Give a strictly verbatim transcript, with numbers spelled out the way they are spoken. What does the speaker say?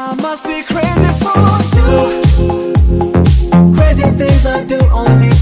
I must be crazy for you. Crazy things I do only